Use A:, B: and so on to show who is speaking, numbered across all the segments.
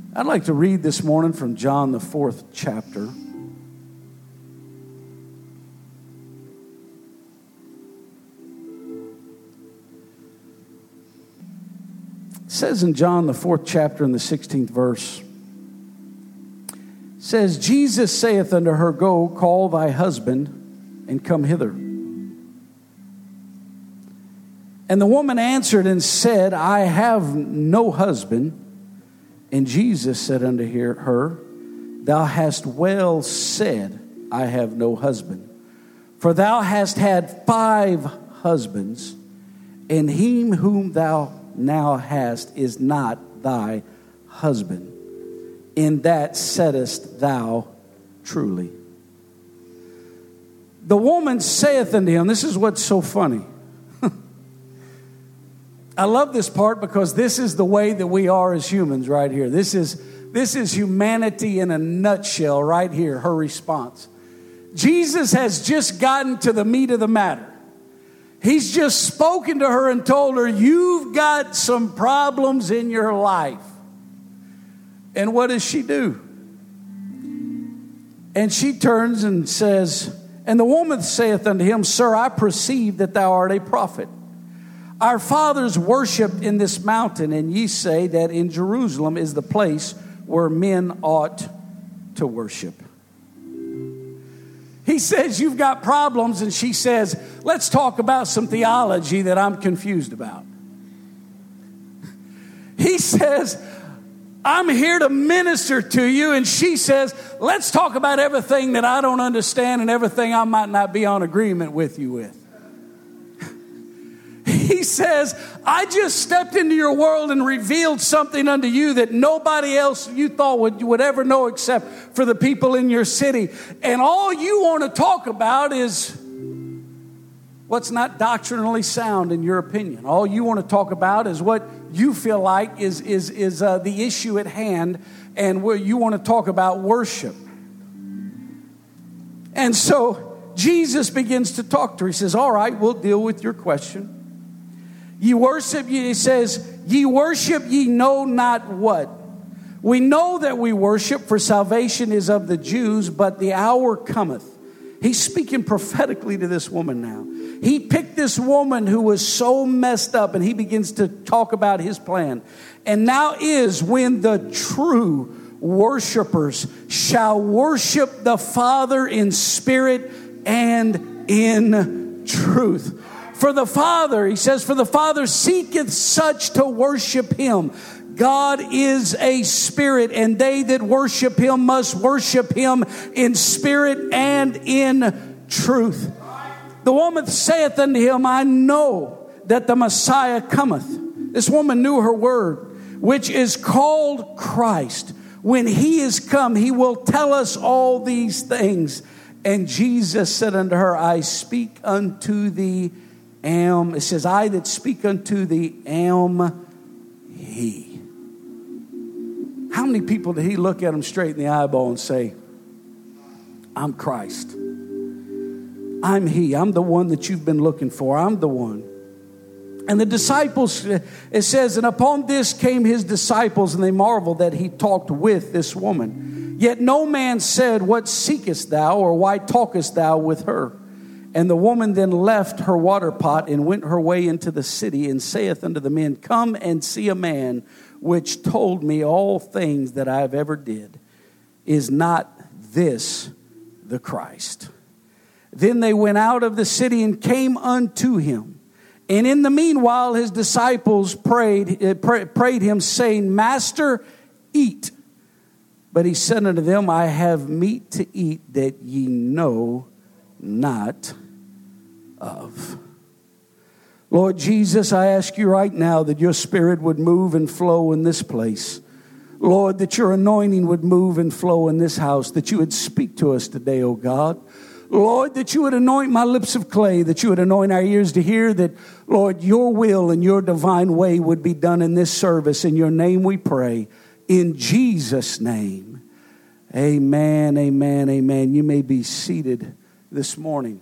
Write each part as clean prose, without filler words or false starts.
A: I'd like to read this morning from John, the 4th chapter. It says in John, the 4th chapter, in the 16th verse, it says, Jesus saith unto her, Go, call thy husband, and come hither. And the woman answered and said, I have no husband. And Jesus said unto her, Thou hast well said, I have no husband. For thou hast had 5 husbands, and him whom thou now hast is not thy husband. In that saidest thou truly. The woman saith unto him, this is what's so funny. I love this part because this is the way that we are as humans right here. This is humanity in a nutshell right here, her response. Jesus has just gotten to the meat of the matter. He's just spoken to her and told her, you've got some problems in your life. And what does she do? And she turns and says, and the woman saith unto him, Sir, I perceive that thou art a prophet. Our fathers worshipped in this mountain, and ye say that in Jerusalem is the place where men ought to worship. He says, you've got problems, and she says, let's talk about some theology that I'm confused about. He says, I'm here to minister to you, and she says, let's talk about everything that I don't understand and everything I might not be on agreement with you with. He says, I just stepped into your world and revealed something unto you that nobody else you thought would ever know except for the people in your city. And all you want to talk about is what's not doctrinally sound in your opinion. All you want to talk about is what you feel like is the issue at hand, and where you want to talk about worship. And so Jesus begins to talk to her. He says, all right, we'll deal with your question. Ye worship, he says, ye worship ye know not what. We know that we worship, for salvation is of the Jews, but the hour cometh. He's speaking prophetically to this woman now. He picked this woman who was so messed up, and he begins to talk about his plan. And now is when the true worshipers shall worship the Father in spirit and in truth. For the Father, he says, for the Father seeketh such to worship him. God is a spirit, and they that worship him must worship him in spirit and in truth. The woman saith unto him, I know that the Messiah cometh. This woman knew her word, which is called Christ. When he is come, he will tell us all these things. And Jesus said unto her, I speak unto thee, it says, I that speak unto thee am he. How many people did he look at him straight in the eyeball and say, I'm Christ. I'm he. I'm the one that you've been looking for. I'm the one. And the disciples, it says, and upon this came his disciples, and they marveled that he talked with this woman. Yet no man said, what seekest thou, or why talkest thou with her? And the woman then left her water pot and went her way into the city, and saith unto the men, come and see a man which told me all things that I have ever did. Is not this the Christ? Then they went out of the city and came unto him. And in the meanwhile his disciples prayed him, saying, Master, eat. But he said unto them, I have meat to eat that ye know not of. Lord Jesus, I ask you right now that your spirit would move and flow in this place. Lord, that your anointing would move and flow in this house, that you would speak to us today, oh God. Lord, that you would anoint my lips of clay, that you would anoint our ears to hear, that, Lord, your will and your divine way would be done in this service. In your name we pray. In Jesus' name. Amen, amen, amen. You may be seated this morning.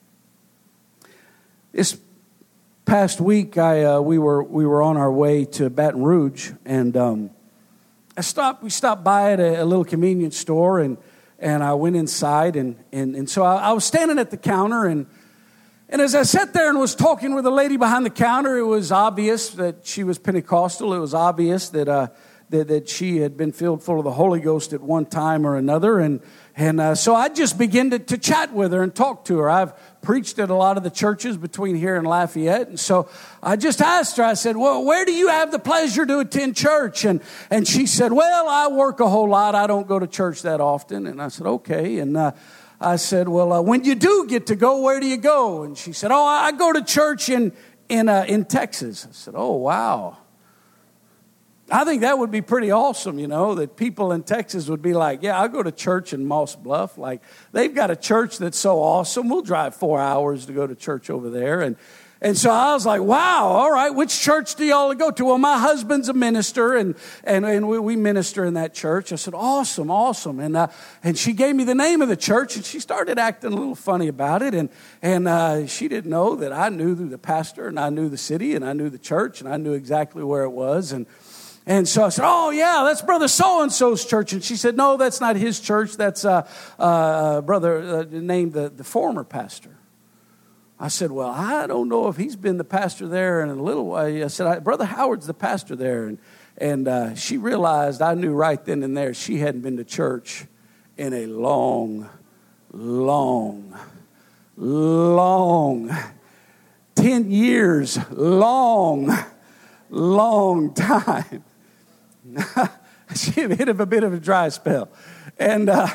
A: This past week, we were on our way to Baton Rouge, and we stopped by at a little convenience store, and I went inside, and so I was standing at the counter, and as I sat there and was talking with the lady behind the counter, it was obvious that she was Pentecostal. It was obvious that she had been filled full of the Holy Ghost at one time or another, and so I just began to chat with her and talk to her. I've preached at a lot of the churches between here and Lafayette, and so I just asked her, I said, well, where do you have the pleasure to attend church? And she said, well, I work a whole lot. I don't go to church that often. And I said, okay. And I said, well, when you do get to go, where do you go? And she said, oh, I go to church in Texas. I said, oh, wow. I think that would be pretty awesome, that people in Texas would be like, yeah, I go to church in Moss Bluff. Like, they've got a church that's so awesome. We'll drive 4 hours to go to church over there. And so I was like, wow, all right, which church do y'all go to? Well, my husband's a minister, and we minister in that church. I said, awesome. And she gave me the name of the church, and she started acting a little funny about it. And she didn't know that I knew the pastor, and I knew the city, and I knew the church, and I knew exactly where it was. And so I said, oh, yeah, that's Brother So-and-so's church. And she said, no, that's not his church. That's brother named the former pastor. I said, well, I don't know if he's been the pastor there in a little while. I said, Brother Howard's the pastor there. And she realized I knew right then and there she hadn't been to church in a long 10 years, long time. She hit a bit of a dry spell. And I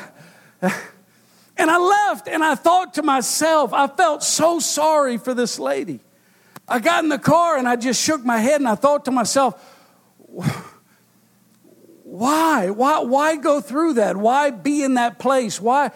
A: left, and I thought to myself, I felt so sorry for this lady. I got in the car, and I just shook my head, and I thought to myself, why go through that? Why be in that place? Why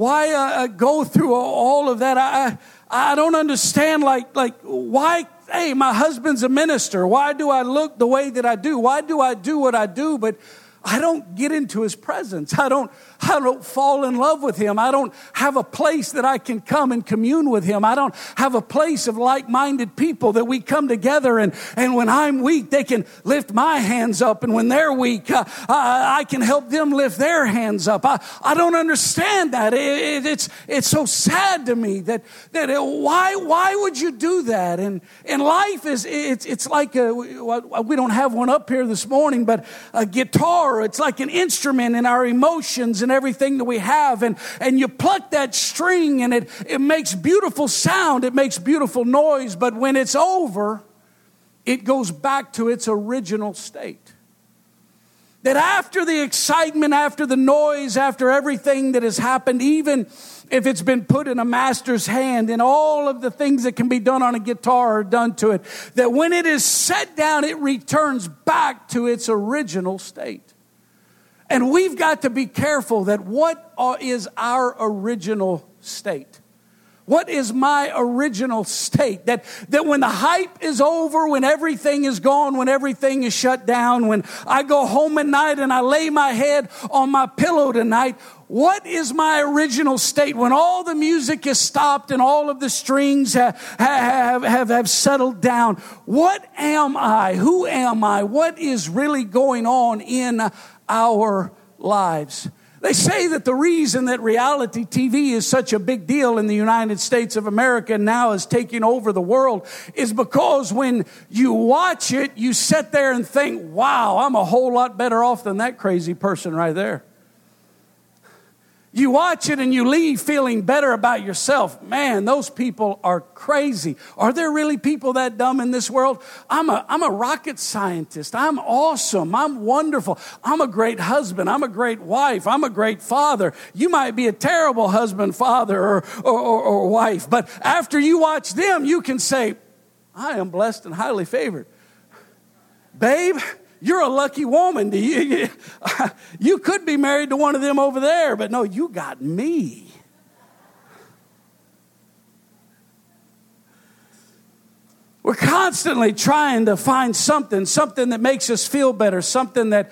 A: go through all of that? I don't understand, like why. Hey, my husband's a minister. Why do I look the way that I do? Why do I do what I do? But I don't get into his presence. I don't fall in love with him. I don't have a place that I can come and commune with him. I don't have a place of like-minded people that we come together, and when I'm weak, they can lift my hands up, and when they're weak, I can help them lift their hands up. I don't understand that. It's so sad to me that why would you do that? And life it's like we don't have one up here this morning, but a guitar. It's like an instrument in our emotions and everything that we have. And you pluck that string, and it makes beautiful sound. It makes beautiful noise. But when it's over, it goes back to its original state. That after the excitement, after the noise, after everything that has happened, even if it's been put in a master's hand and all of the things that can be done on a guitar are done to it, that when it is set down, it returns back to its original state. And we've got to be careful that what is our original state? What is my original state? That when the hype is over, when everything is gone, when everything is shut down, when I go home at night and I lay my head on my pillow tonight, what is my original state? When all the music is stopped and all of the strings have settled down, what am I? Who am I? What is really going on in our lives? They say that the reason that reality TV is such a big deal in the United States of America and now is taking over the world is because when you watch it, you sit there and think, wow, I'm a whole lot better off than that crazy person right there. You watch it and you leave feeling better about yourself. Man, those people are crazy. Are there really people that dumb in this world? I'm a rocket scientist. I'm awesome. I'm wonderful. I'm a great husband. I'm a great wife. I'm a great father. You might be a terrible husband, father, or wife. But after you watch them, you can say, I am blessed and highly favored. Babe, you're a lucky woman. You could be married to one of them over there, but no, you got me. We're constantly trying to find something that makes us feel better, something that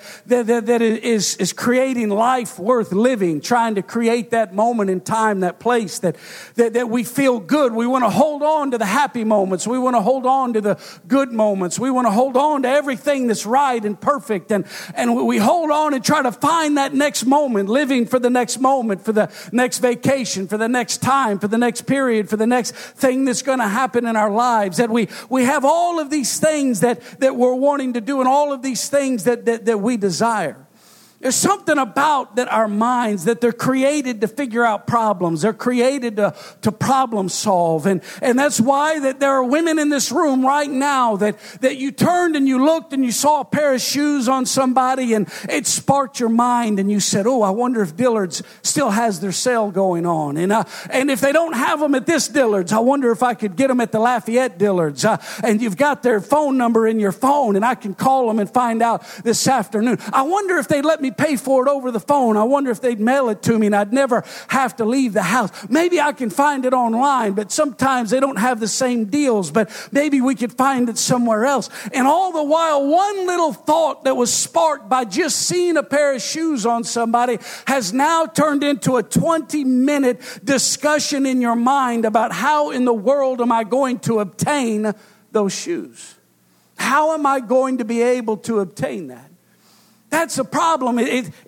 A: is creating life worth living, trying to create that moment in time, that place that we feel good. We want to hold on to the happy moments. We want to hold on to the good moments. We want to hold on to everything that's right and perfect. And we hold on and try to find that next moment, living for the next moment, for the next vacation, for the next time, for the next period, for the next thing that's going to happen in our lives. That we have all of these things that we're wanting to do and all of these things that we desire. There's something about that our minds, that they're created to figure out problems. They're created to problem solve. And that's why that there are women in this room right now that you turned and you looked and you saw a pair of shoes on somebody and it sparked your mind and you said, oh, I wonder if Dillard's still has their sale going on. And if they don't have them at this Dillard's, I wonder if I could get them at the Lafayette Dillard's. And you've got their phone number in your phone and I can call them and find out this afternoon. I wonder if they'd let me pay for it over the phone. I wonder if they'd mail it to me and I'd never have to leave the house. Maybe I can find it online, but sometimes they don't have the same deals, but maybe we could find it somewhere else. And all the while, one little thought that was sparked by just seeing a pair of shoes on somebody has now turned into a 20-minute discussion in your mind about how in the world am I going to obtain those shoes? How am I going to be able to obtain that? That's a problem.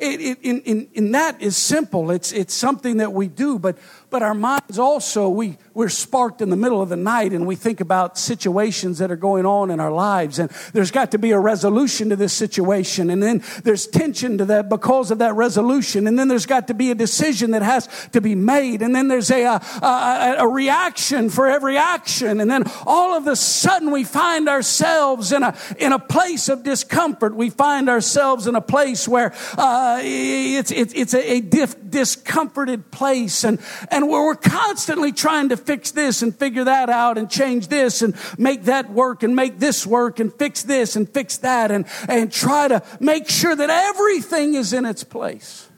A: In that is simple. It's something that we do, but our minds also, we're sparked in the middle of the night and we think about situations that are going on in our lives. And there's got to be a resolution to this situation. And then there's tension to that because of that resolution. And then there's got to be a decision that has to be made. And then there's a reaction for every action. And then all of a sudden we find ourselves in a place of discomfort. We find ourselves in a place where it's a discomforted place. And we're constantly trying to fix this and figure that out and change this and make that work and make this work and fix this and fix that and try to make sure that everything is in its place.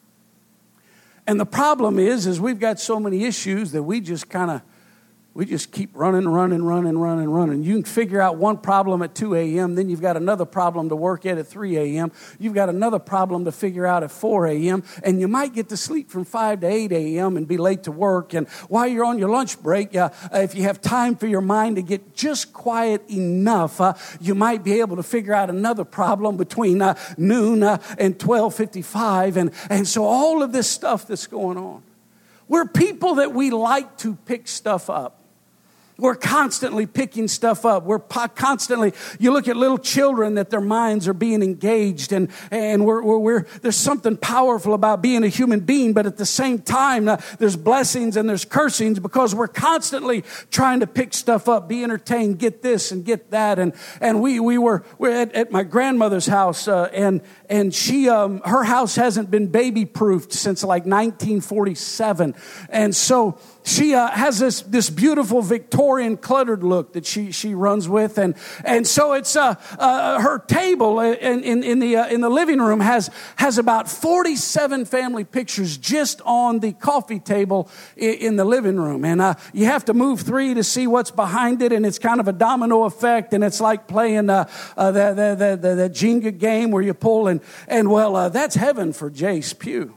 A: And the problem is we've got so many issues that we just keep running. You can figure out one problem at 2 a.m., then you've got another problem to work at 3 a.m. You've got another problem to figure out at 4 a.m., and you might get to sleep from 5 to 8 a.m. and be late to work. And while you're on your lunch break, if you have time for your mind to get just quiet enough, you might be able to figure out another problem between noon and 12:55. And so all of this stuff that's going on. We're people that we like to pick stuff up. We're constantly picking stuff up. We're constantly, you look at little children that their minds are being engaged and there's something powerful about being a human being, but at the same time, there's blessings and there's cursings because we're constantly trying to pick stuff up, be entertained, get this and get that. And we're at my grandmother's house, and she, her house hasn't been baby proofed since like 1947. And so she has this beautiful Victorian cluttered look that she runs with, and so it's her table in the living room has about 47 family pictures just on the coffee table in the living room, and you have to move 3 to see what's behind it, and it's kind of a domino effect, and it's like playing the Jenga game where you pull and that's heaven for Jace Pugh.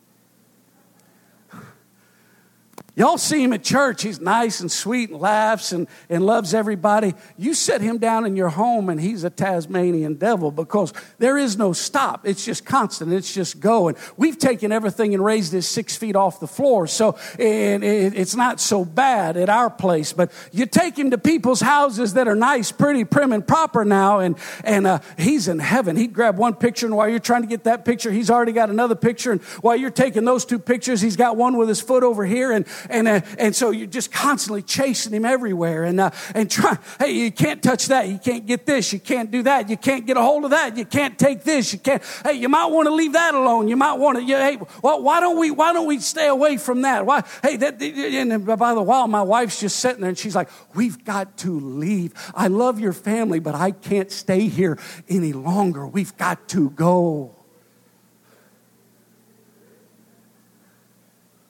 A: Y'all see him at church. He's nice and sweet and laughs and loves everybody. You set him down in your home and he's a Tasmanian devil because there is no stop. It's just constant. It's just going. We've taken everything and raised it 6 feet off the floor. So it's not so bad at our place. But you take him to people's houses that are nice, pretty, prim, and proper now. And he's in heaven. He'd grab one picture, and while you're trying to get that picture, he's already got another picture. And while you're taking those 2 pictures, he's got one with his foot over here. And so you're just constantly chasing him everywhere and trying, hey, you can't touch that. You can't get this. You can't do that. You can't get a hold of that. You can't take this. You can't, hey, you might want to leave that alone. You might want to, hey, well, why don't we stay away from that? Why, hey, and by the while, my wife's just sitting there and she's like, we've got to leave. I love your family, but I can't stay here any longer. We've got to go.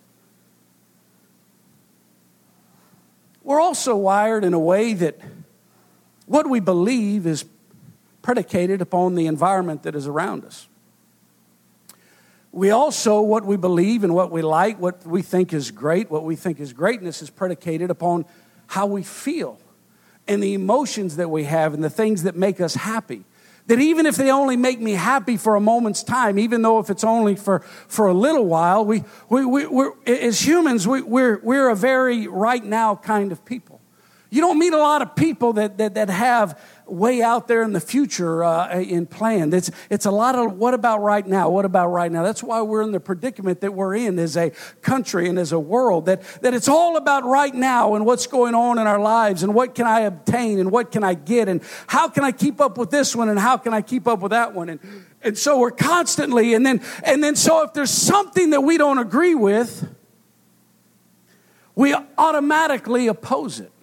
A: We're also wired in a way that what we believe is predicated upon the environment that is around us. We also, what we believe and what we like, what we think is great, what we think is greatness is predicated upon how we feel and the emotions that we have and the things that make us happy. That even if they only make me happy for a moment's time, even though if it's only for a little while, we're as humans, we're a very right now kind of people. You don't meet a lot of people that have way out there in the future in plan. It's a lot of what about right now? What about right now? That's why we're in the predicament that we're in as a country and as a world, that it's all about right now and what's going on in our lives and what can I obtain and what can I get and how can I keep up with this one and how can I keep up with that one. And so we're constantly, and then so if there's something that we don't agree with, we automatically oppose it.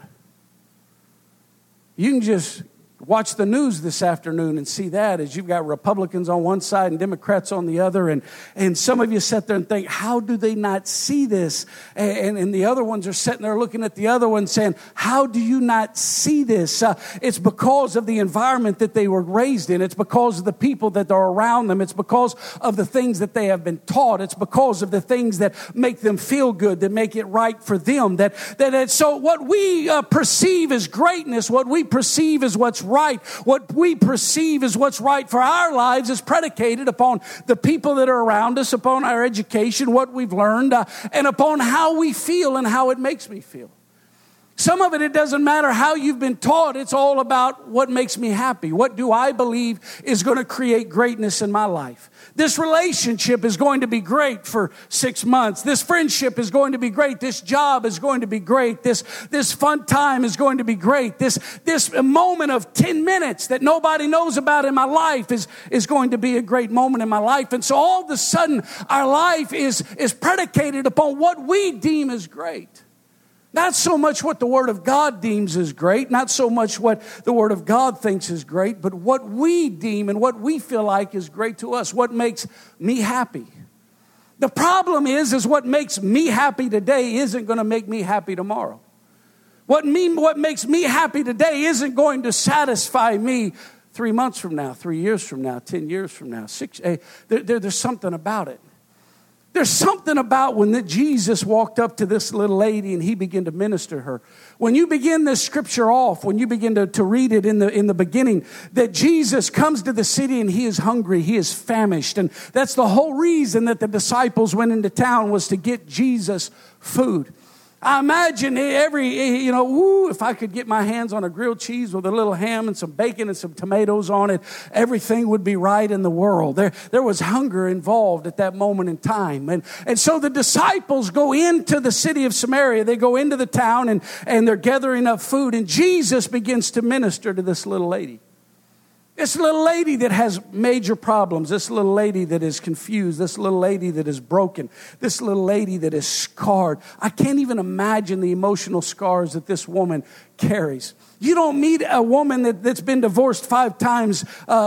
A: You can just watch the news this afternoon and see that as you've got Republicans on one side and Democrats on the other. And some of you sit there and think, how do they not see this? And the other ones are sitting there looking at the other one saying, how do you not see this? It's because of the environment that they were raised in. It's because of the people that are around them. It's because of the things that they have been taught. It's because of the things that make them feel good, that make it right for them. So what we perceive as greatness, what we perceive as what's right, what we perceive as what's right for our lives is predicated upon the people that are around us, upon our education, what we've learned, and upon how we feel and how it makes me feel. Some of it doesn't matter how you've been taught. It's all about what makes me happy. What do I believe is going to create greatness in my life? This relationship is going to be great for 6 months. This friendship is going to be great. This job is going to be great. This fun time is going to be great. This moment of 10 minutes that nobody knows about in my life is going to be a great moment in my life. And so all of a sudden, our life is predicated upon what we deem as great. Not so much what the Word of God deems as great, not so much what the Word of God thinks is great, but what we deem and what we feel like is great to us, what makes me happy. The problem is what makes me happy today isn't going to make me happy tomorrow. What makes me happy today isn't going to satisfy me 3 months from now, 3 years from now, 10 years from now, 6. There's something about it. There's something about when Jesus walked up to this little lady and he began to minister to her. When you begin this scripture off, when you begin to read it in the beginning, that Jesus comes to the city and he is hungry, he is famished. And that's the whole reason that the disciples went into town, was to get Jesus food. I imagine if I could get my hands on a grilled cheese with a little ham and some bacon and some tomatoes on it, everything would be right in the world. There was hunger involved at that moment in time. And so the disciples go into the city of Samaria. They go into the town and they're gathering up food. And Jesus begins to minister to this little lady. This little lady that has major problems, this little lady that is confused, this little lady that is broken, this little lady that is scarred. I can't even imagine the emotional scars that this woman carries. You don't meet a woman that's been divorced 5 times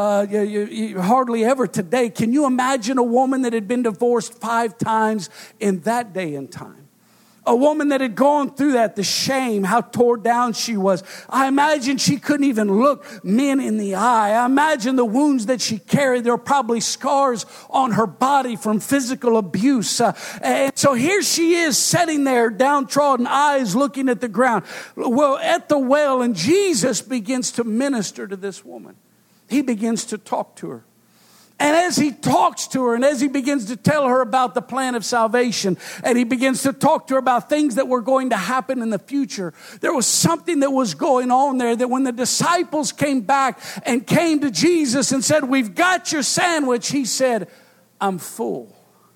A: hardly ever today. Can you imagine a woman that had been divorced 5 times in that day and time? A woman that had gone through that, the shame, how torn down she was. I imagine she couldn't even look men in the eye. I imagine the wounds that she carried. There were probably scars on her body from physical abuse. And so here she is sitting there, downtrodden, eyes looking at the ground. Well, at the well, and Jesus begins to minister to this woman. He begins to talk to her. And as he talks to her and as he begins to tell her about the plan of salvation and he begins to talk to her about things that were going to happen in the future, there was something that was going on there, that when the disciples came back and came to Jesus and said, "We've got your sandwich," he said, "I'm full.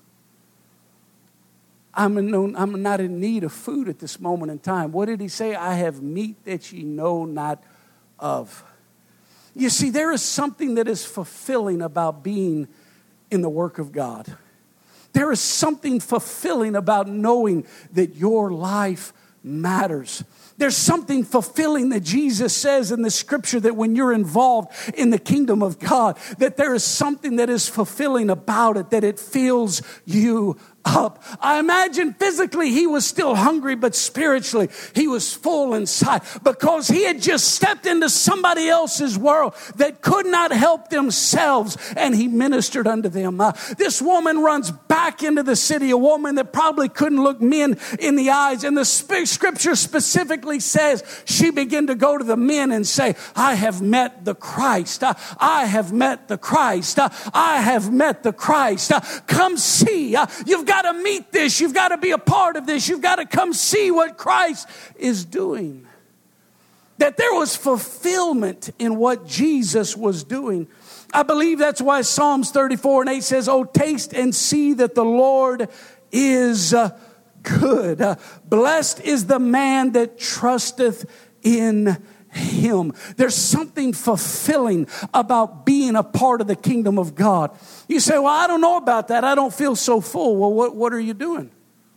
A: I'm not in need of food at this moment in time." What did he say? "I have meat that ye know not of." You see, there is something that is fulfilling about being in the work of God. There is something fulfilling about knowing that your life matters. There's something fulfilling that Jesus says in the scripture, that when you're involved in the kingdom of God, that there is something that is fulfilling about it, that it fills you up. I imagine physically he was still hungry, but spiritually he was full inside because he had just stepped into somebody else's world that could not help themselves, and he ministered unto them. This woman runs back into the city, a woman that probably couldn't look men in the eyes, and the scripture specifically says she began to go to the men and say, I have met the Christ. I have met the Christ. I have met the Christ. Come see. You've got to meet this. You've got to be a part of this. You've got to come see what Christ is doing. That there was fulfillment in what Jesus was doing. I believe that's why Psalms 34:8 says, oh, taste and see that the Lord is good. Blessed is the man that trusteth in Him. There's something fulfilling about being a part of the kingdom of God. You say, well, I don't know about that. I don't feel so full. Well, what are you doing?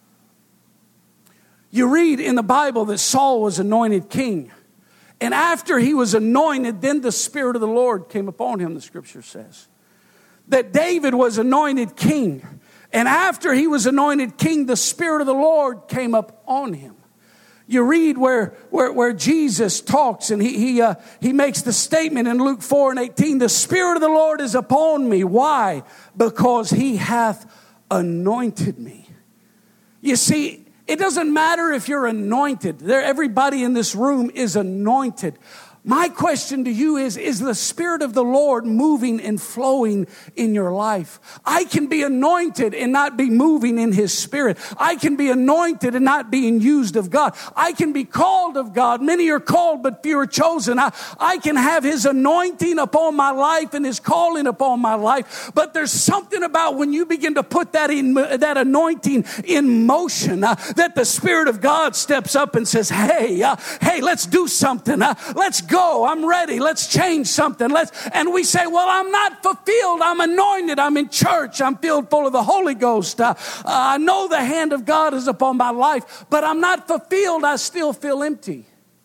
A: You read in the Bible that Saul was anointed king. And after he was anointed, then the Spirit of the Lord came upon him, the scripture says. That David was anointed king. And after he was anointed king, the Spirit of the Lord came up on him. You read where Jesus talks and he makes the statement in Luke 4:18, the Spirit of the Lord is upon me. Why? Because He hath anointed me. You see, it doesn't matter if you're anointed. Everybody in this room is anointed. My question to you is the Spirit of the Lord moving and flowing in your life? I can be anointed and not be moving in His Spirit. I can be anointed and not being used of God. I can be called of God. Many are called, but few are chosen. I can have His anointing upon my life and His calling upon my life. But there's something about when you begin to put that anointing in motion, that the Spirit of God steps up and says, hey, let's do something. Let's go. I'm ready. Let's change something. And we say, well, I'm not fulfilled. I'm anointed. I'm in church. I'm filled full of the Holy Ghost. I know the hand of God is upon my life, but I'm not fulfilled. I still feel empty.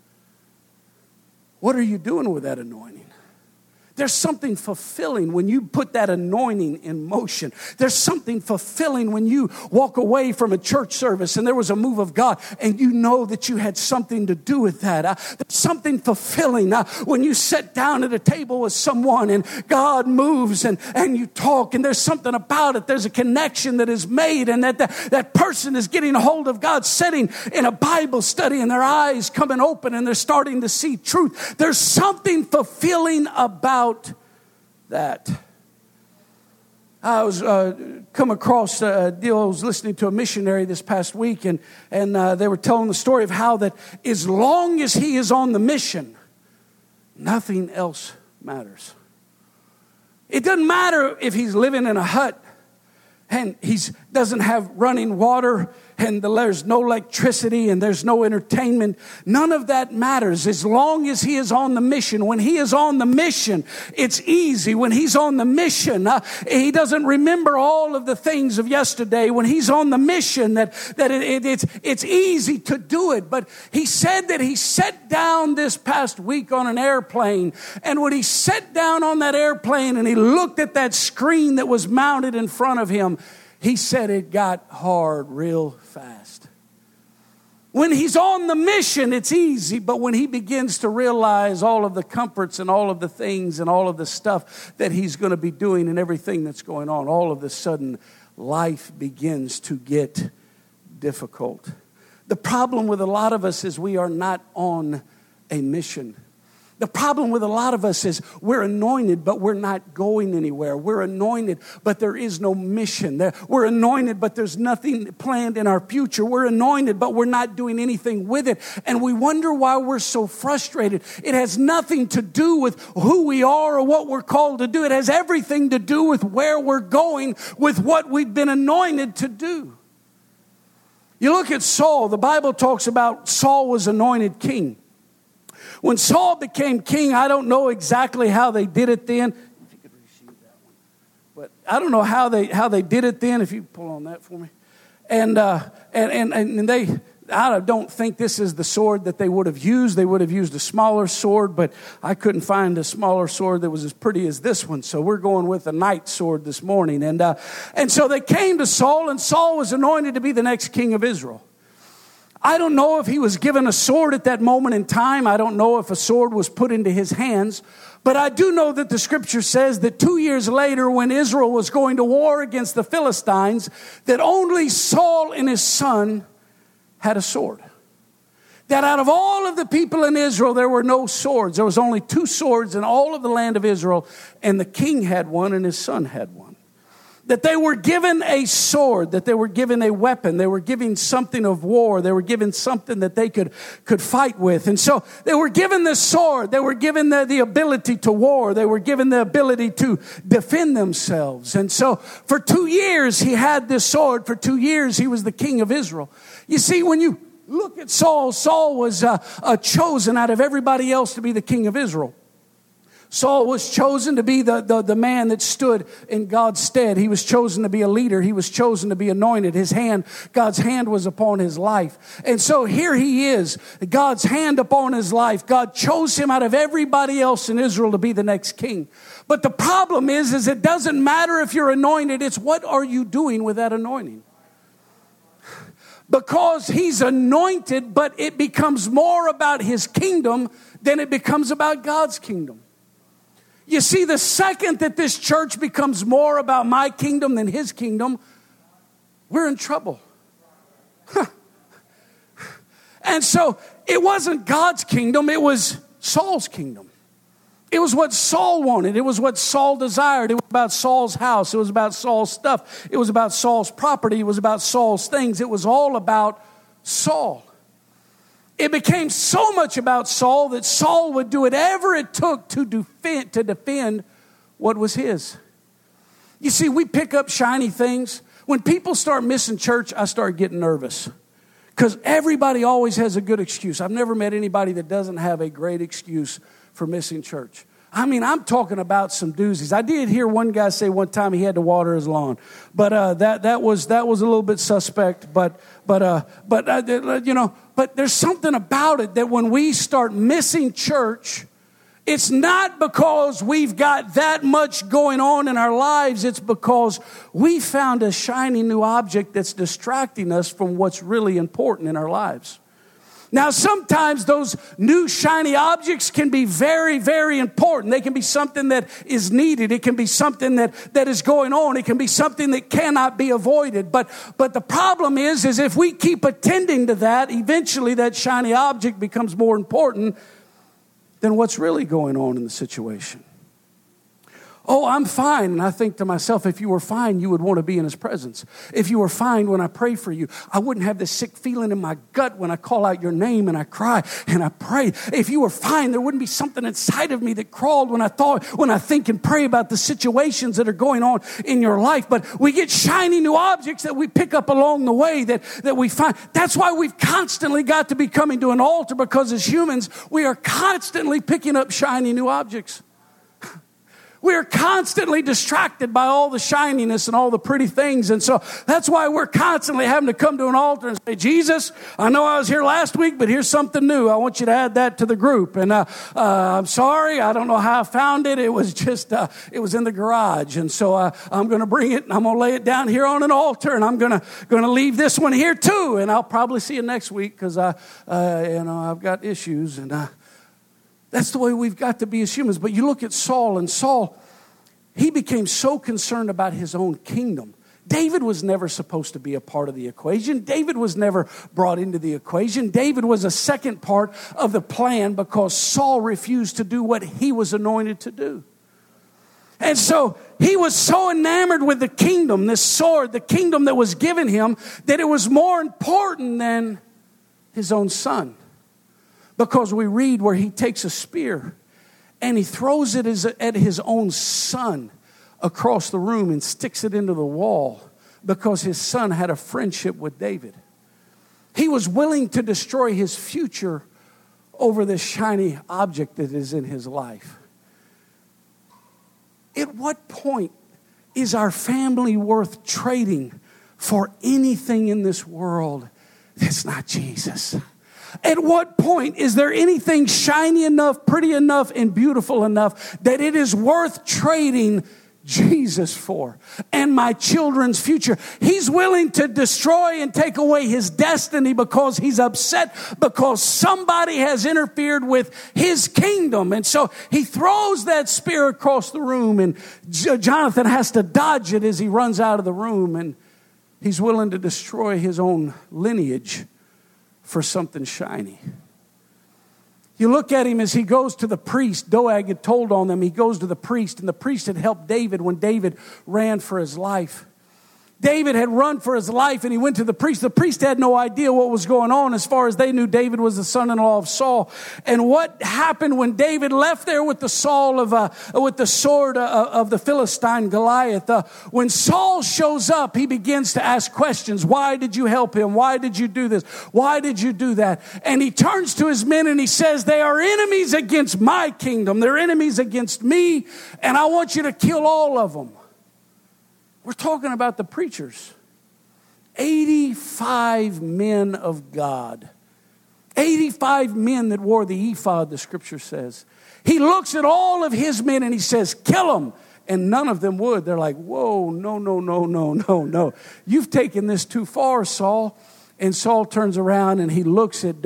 A: What are you doing with that anointing? There's something fulfilling when you put that anointing in motion. There's something fulfilling when you walk away from a church service and there was a move of God and you know that you had something to do with that. There's something fulfilling when you sit down at a table with someone and God moves and you talk and there's something about it. There's a connection that is made and that person is getting a hold of God, sitting in a Bible study and their eyes coming open and they're starting to see truth. There's something fulfilling about that. I was come across a deal. I was listening to a missionary this past week, and they were telling the story of how that as long as he is on the mission, nothing else matters. It doesn't matter if he's living in a hut and he doesn't have running water and there's no electricity and there's no entertainment. None of that matters as long as he is on the mission. When he is on the mission, it's easy. When he's on the mission, he doesn't remember all of the things of yesterday. When he's on the mission, it's easy to do it. But he said that he sat down this past week on an airplane, and when he sat down on that airplane and he looked at that screen that was mounted in front of him, he said it got hard real fast. When he's on the mission, it's easy, but when he begins to realize all of the comforts and all of the things and all of the stuff that he's going to be doing and everything that's going on, all of a sudden, life begins to get difficult. The problem with a lot of us is we are not on a mission. The problem with a lot of us is we're anointed, but we're not going anywhere. We're anointed, but there is no mission. We're anointed, but there's nothing planned in our future. We're anointed, but we're not doing anything with it. And we wonder why we're so frustrated. It has nothing to do with who we are or what we're called to do. It has everything to do with where we're going, with what we've been anointed to do. You look at Saul. The Bible talks about Saul was anointed king. When Saul became king, I don't know exactly how they did it then. If you could receive that one. But I don't know how they did it then. If you pull on that for me. And I don't think this is the sword that they would have used. They would have used a smaller sword, but I couldn't find a smaller sword that was as pretty as this one. So we're going with a knight's sword this morning. And so they came to Saul, and Saul was anointed to be the next king of Israel. I don't know if he was given a sword at that moment in time. I don't know if a sword was put into his hands. But I do know that the scripture says that 2 years later, when Israel was going to war against the Philistines, that only Saul and his son had a sword. That out of all of the people in Israel, there were no swords. There was only 2 swords in all of the land of Israel, and the king had one and his son had one. That they were given a sword, that they were given a weapon, they were given something of war, they were given something that they could fight with. And so they were given the sword, they were given the ability to war, they were given the ability to defend themselves. And so for 2 years he had this sword, for 2 years he was the king of Israel. You see, when you look at Saul, Saul was chosen out of everybody else to be the king of Israel. Saul was chosen to be the man that stood in God's stead. He was chosen to be a leader. He was chosen to be anointed. God's hand was upon his life. And so here he is, God's hand upon his life. God chose him out of everybody else in Israel to be the next king. But the problem is it doesn't matter if you're anointed. It's what are you doing with that anointing? Because he's anointed, but it becomes more about his kingdom than it becomes about God's kingdom. You see, the second that this church becomes more about my kingdom than his kingdom, we're in trouble. And so it wasn't God's kingdom, it was Saul's kingdom. It was what Saul wanted. It was what Saul desired. It was about Saul's house. It was about Saul's stuff. It was about Saul's property. It was about Saul's things. It was all about Saul. It became so much about Saul that Saul would do whatever it took to defend what was his. You see, we pick up shiny things. When people start missing church, I start getting nervous. Because everybody always has a good excuse. I've never met anybody that doesn't have a great excuse for missing church. I mean, I'm talking about some doozies. I did hear one guy say one time he had to water his lawn, but that was a little bit suspect. But there's something about it that when we start missing church, it's not because we've got that much going on in our lives. It's because we found a shiny new object that's distracting us from what's really important in our lives. Now, sometimes those new shiny objects can be very, very important. They can be something that is needed. It can be something that is going on. It can be something that cannot be avoided. But the problem is if we keep attending to that, eventually that shiny object becomes more important than what's really going on in the situation. Oh, I'm fine. And I think to myself, if you were fine, you would want to be in his presence. If you were fine when I pray for you, I wouldn't have this sick feeling in my gut when I call out your name and I cry and I pray. If you were fine, there wouldn't be something inside of me that crawled when I think and pray about the situations that are going on in your life. But we get shiny new objects that we pick up along the way that we find. That's why we've constantly got to be coming to an altar, because as humans, we are constantly picking up shiny new objects. We are constantly distracted by all the shininess and all the pretty things. And so that's why we're constantly having to come to an altar and say, Jesus, I know I was here last week, but here's something new. I want you to add that to the group. And I'm sorry, I don't know how I found it. It was just, it was in the garage. And so I'm going to bring it and I'm going to lay it down here on an altar. And I'm going to leave this one here too. And I'll probably see you next week because I've got issues. And that's the way we've got to be as humans. But you look at Saul, and Saul, he became so concerned about his own kingdom. David was never supposed to be a part of the equation. David was never brought into the equation. David was a second part of the plan because Saul refused to do what he was anointed to do. And so he was so enamored with the kingdom, this sword, the kingdom that was given him, that it was more important than his own son. Because we read where he takes a spear and he throws it at his own son across the room and sticks it into the wall because his son had a friendship with David. He was willing to destroy his future over this shiny object that is in his life. At what point is our family worth trading for anything in this world that's not Jesus? At what point is there anything shiny enough, pretty enough, and beautiful enough that it is worth trading Jesus for and my children's future? He's willing to destroy and take away his destiny because he's upset because somebody has interfered with his kingdom. And so he throws that spear across the room, and Jonathan has to dodge it as he runs out of the room, and he's willing to destroy his own lineage for something shiny. You look at him as he goes to the priest. Doeg had told on them. He goes to the priest, and the priest had helped David when David ran for his life. David had run for his life, and he went to the priest. The priest had no idea what was going on. As far as they knew, David was the son-in-law of Saul. And what happened when David left there with the sword of the Philistine Goliath? When Saul shows up, he begins to ask questions. Why did you help him? Why did you do this? Why did you do that? And he turns to his men and he says, they are enemies against my kingdom. They're enemies against me, and I want you to kill all of them. We're talking about the preachers. 85 men of God. 85 men that wore the ephod, the scripture says. He looks at all of his men and he says, kill them. And none of them would. They're like, whoa, no. You've taken this too far, Saul. And Saul turns around and he looks at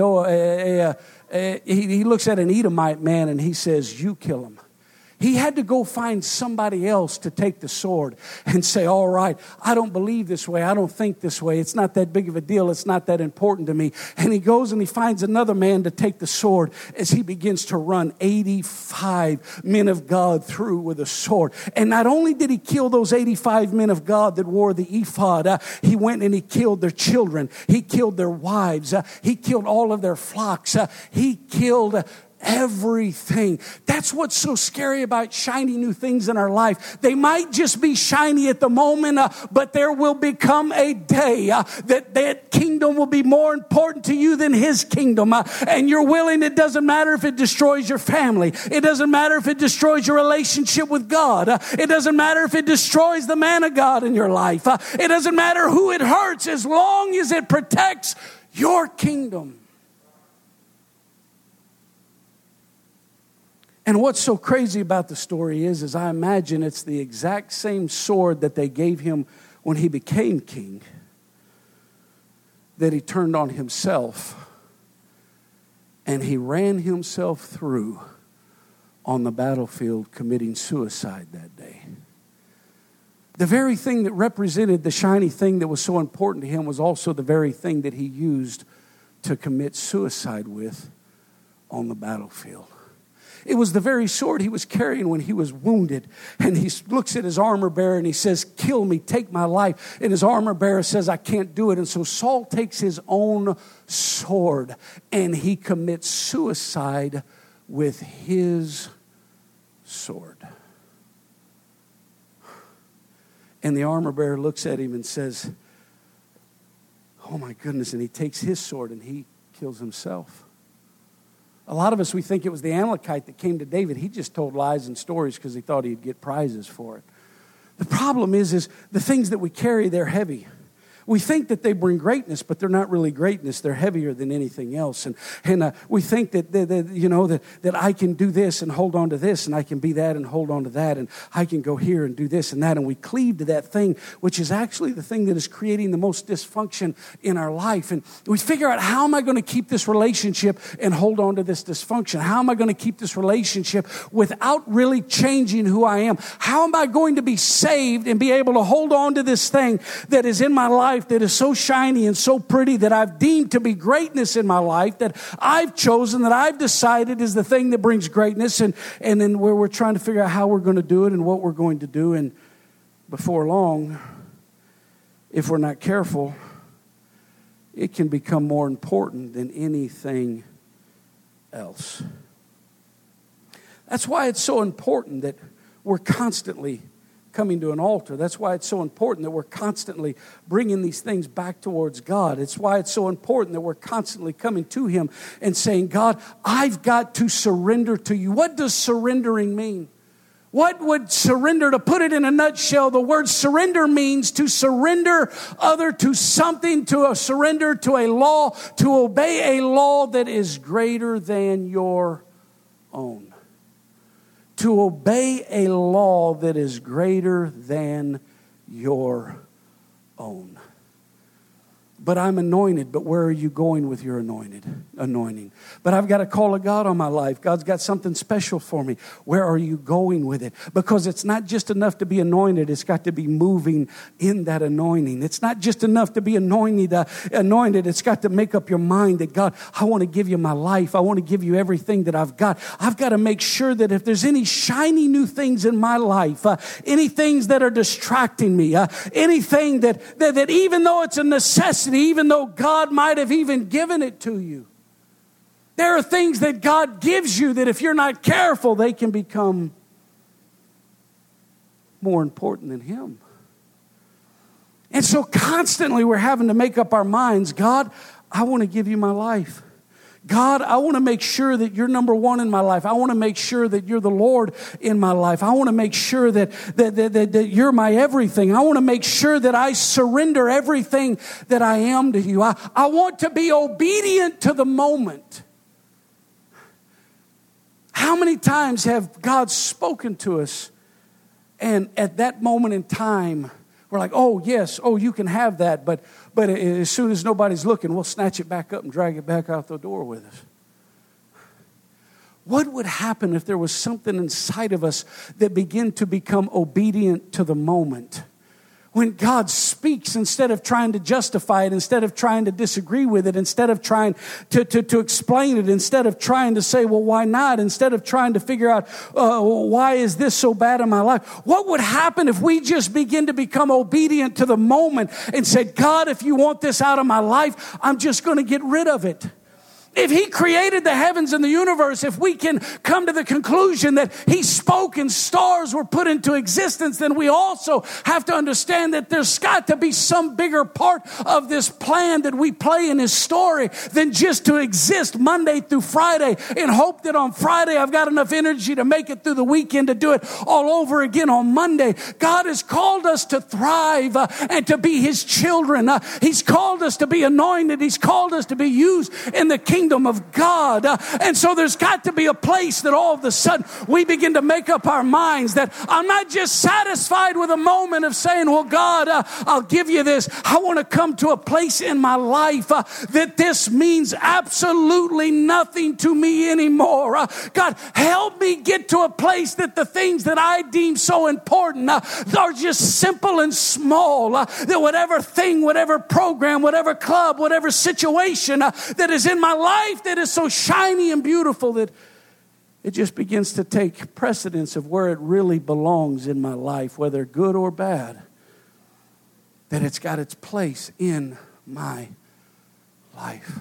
A: he looks at an Edomite man and he says, you kill him. He had to go find somebody else to take the sword and say, all right, I don't believe this way. I don't think this way. It's not that big of a deal. It's not that important to me. And he goes and he finds another man to take the sword as he begins to run 85 men of God through with a sword. And not only did he kill those 85 men of God that wore the ephod, he went and he killed their children. He killed their wives. He killed all of their flocks. He killed everything. That's what's so scary about shiny new things in our life. They might just be shiny at the moment, but there will become a day that kingdom will be more important to you than his kingdom. And you're willing, it doesn't matter if it destroys your family. It doesn't matter if it destroys your relationship with God. It doesn't matter if it destroys the man of God in your life. It doesn't matter who it hurts as long as it protects your kingdom. And what's so crazy about the story is I imagine it's the exact same sword that they gave him when he became king, that he turned on himself and he ran himself through on the battlefield committing suicide that day. The very thing that represented the shiny thing that was so important to him was also the very thing that he used to commit suicide with on the battlefield. It was the very sword he was carrying when he was wounded. And he looks at his armor bearer and he says, kill me, take my life. And his armor bearer says, I can't do it. And so Saul takes his own sword and he commits suicide with his sword. And the armor bearer looks at him and says, oh my goodness. And he takes his sword and he kills himself. A lot of us, we think it was the Amalekite that came to David. He just told lies and stories because he thought he'd get prizes for it. The problem is the things that we carry, they're heavy. We think that they bring greatness, but they're not really greatness. They're heavier than anything else. And we think that I can do this and hold on to this, and I can be that and hold on to that, and I can go here and do this and that. And we cleave to that thing, which is actually the thing that is creating the most dysfunction in our life. And we figure out, how am I going to keep this relationship and hold on to this dysfunction? How am I going to keep this relationship without really changing who I am? How am I going to be saved and be able to hold on to this thing that is in my life, that is so shiny and so pretty, that I've deemed to be greatness in my life, that I've chosen, that I've decided is the thing that brings greatness, and then where we're trying to figure out how we're going to do it and what we're going to do. And before long, if we're not careful, it can become more important than anything else. That's why it's so important that we're constantly coming to an altar. That's why it's so important that we're constantly bringing these things back towards God. It's why it's so important that we're constantly coming to Him and saying, God, I've got to surrender to you. What does surrendering mean? What would surrender, to put it in a nutshell, the word surrender means to surrender other to something, to surrender to a law, to obey a law that is greater than your own. To obey a law that is greater than your own. But I'm anointed. But where are you going with your anointing? But I've got a call of God on my life. God's got something special for me. Where are you going with it? Because it's not just enough to be anointed. It's got to be moving in that anointing. It's not just enough to be anointed. It's got to make up your mind that, God, I want to give you my life. I want to give you everything that I've got. I've got to make sure that if there's any shiny new things in my life, any things that are distracting me, anything that even though it's a necessity, even though God might have even given it to you. There are things that God gives you that if you're not careful, they can become more important than Him. And so constantly we're having to make up our minds, God, I want to give you my life. God, I want to make sure that you're number one in my life. I want to make sure that you're the Lord in my life. I want to make sure that you're my everything. I want to make sure that I surrender everything that I am to you. I want to be obedient to the moment. How many times have God spoken to us, and at that moment in time, we're like, oh, yes, oh, you can have that. But as soon as nobody's looking, we'll snatch it back up and drag it back out the door with us. What would happen if there was something inside of us that began to become obedient to the moment? When God speaks, instead of trying to justify it, instead of trying to disagree with it, instead of trying to explain it, instead of trying to say, well, why not? Instead of trying to figure out, why is this so bad in my life? What would happen if we just begin to become obedient to the moment and said, God, if you want this out of my life, I'm just going to get rid of it. If He created the heavens and the universe, if we can come to the conclusion that He spoke and stars were put into existence, then we also have to understand that there's got to be some bigger part of this plan that we play in His story than just to exist Monday through Friday and hope that on Friday I've got enough energy to make it through the weekend to do it all over again on Monday. God has called us to thrive and to be His children. He's called us to be anointed. He's called us to be used in the kingdom of God. And so there's got to be a place that all of a sudden we begin to make up our minds that I'm not just satisfied with a moment of saying, well, God, I'll give you this. I want to come to a place in my life that this means absolutely nothing to me anymore. God, help me get to a place that the things that I deem so important are just simple and small. That whatever thing, whatever program, whatever club, whatever situation that is in my life that is so shiny and beautiful that it just begins to take precedence of where it really belongs in my life, whether good or bad, that it's got its place in my life.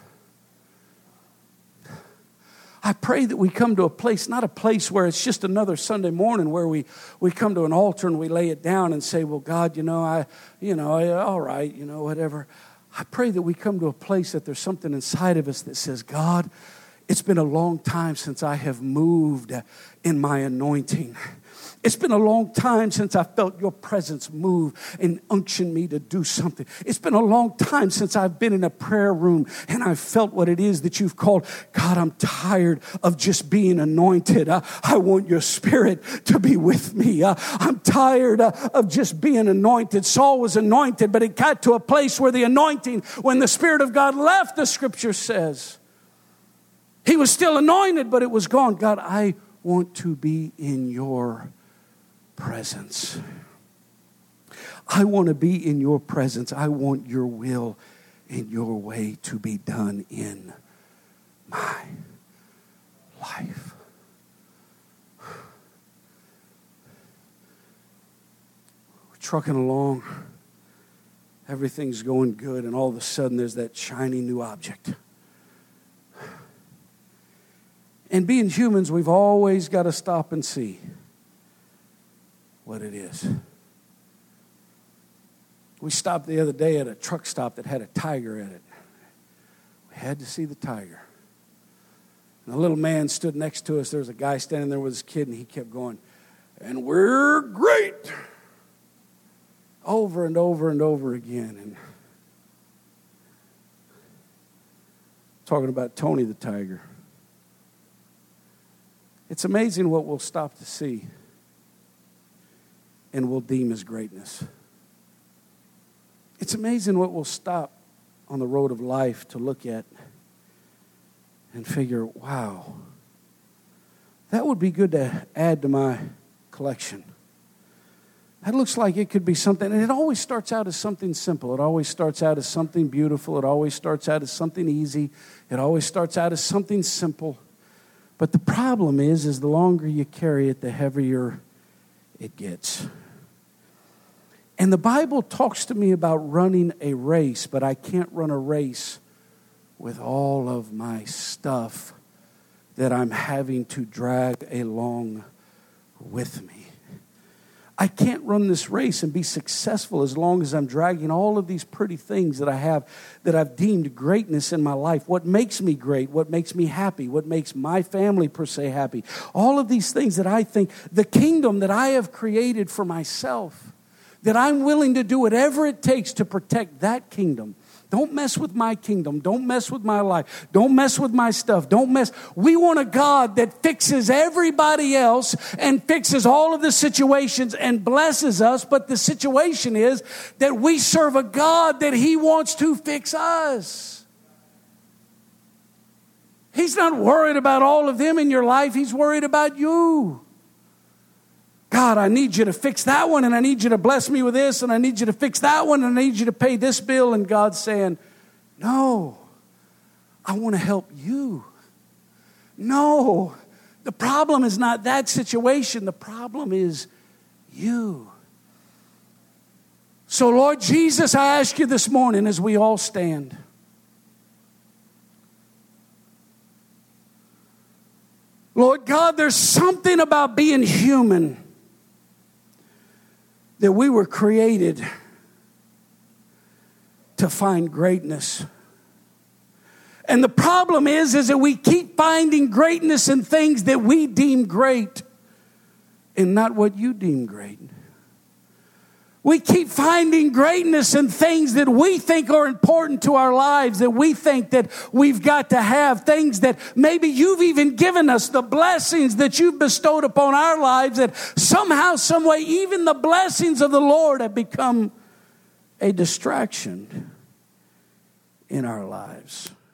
A: I pray that we come to a place, not a place where it's just another Sunday morning where we come to an altar and we lay it down and say, well, God, all right, whatever. I pray that we come to a place that there's something inside of us that says, God, it's been a long time since I have moved in my anointing. It's been a long time since I felt your presence move and unction me to do something. It's been a long time since I've been in a prayer room and I've felt what it is that you've called. God, I'm tired of just being anointed. I want your spirit to be with me. I'm tired of just being anointed. Saul was anointed, but it got to a place where the anointing, when the Spirit of God left, the Scripture says, he was still anointed, but it was gone. God, I want to be in your presence. I want to be in your presence. I want your will and your way to be done in my life. We're trucking along. Everything's going good, and all of a sudden there's that shiny new object. And being humans, we've always got to stop and see what it is. We stopped the other day at a truck stop that had a tiger in it. We had to see the tiger. And a little man stood next to us. There was a guy standing there with his kid, and he kept going, And we're great. Over and over and over again. And talking about Tony the Tiger. It's amazing what we'll stop to see and we'll deem as greatness. It's amazing what we'll stop on the road of life to look at and figure, wow, that would be good to add to my collection. That looks like it could be something, and it always starts out as something simple. It always starts out as something beautiful. It always starts out as something easy. It always starts out as something simple. But the problem is the longer you carry it, the heavier it gets. And the Bible talks to me about running a race, but I can't run a race with all of my stuff that I'm having to drag along with me. I can't run this race and be successful as long as I'm dragging all of these pretty things that I have, that I've deemed greatness in my life. What makes me great, what makes me happy, what makes my family per se happy. All of these things that I think, the kingdom that I have created for myself, that I'm willing to do whatever it takes to protect that kingdom. Don't mess with my kingdom. Don't mess with my life. Don't mess with my stuff. We want a God that fixes everybody else and fixes all of the situations and blesses us. But the situation is that we serve a God that He wants to fix us. He's not worried about all of them in your life. He's worried about you. God, I need you to fix that one, and I need you to bless me with this, and I need you to fix that one, and I need you to pay this bill. And God's saying, no, I want to help you. No, the problem is not that situation. The problem is you. So, Lord Jesus, I ask you this morning as we all stand, Lord God, there's something about being human that we were created to find greatness. And the problem is that we keep finding greatness in things that we deem great and not what you deem great. We keep finding greatness in things that we think are important to our lives, that we think that we've got to have, things that maybe you've even given us, the blessings that you've bestowed upon our lives, that somehow, some way, even the blessings of the Lord have become a distraction in our lives.